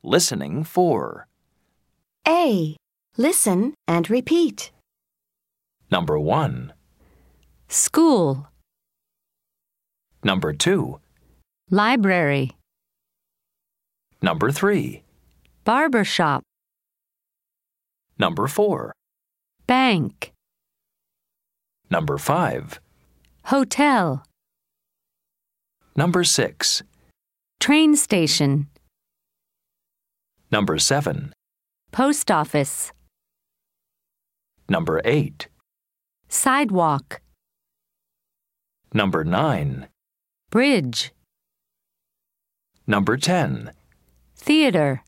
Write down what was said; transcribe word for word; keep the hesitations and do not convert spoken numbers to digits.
Listening four. A. Listen and repeat. Number one. School, Number two. library, Number three. barber shop, Number four. bank, Number five. hotel, Number six. train station, Number seven. post office, Number eight. sidewalk, Number nine. bridge, Number ten. theater.